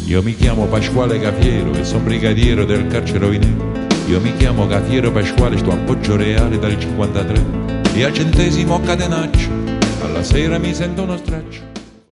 Io mi chiamo Pasquale Cafiero e son brigadiero del carcere Ovinello. Io mi chiamo Cafiero Pasquale, sto a Poggio Reale dal 53 e al 100° catenaccio alla sera mi sento uno straccio.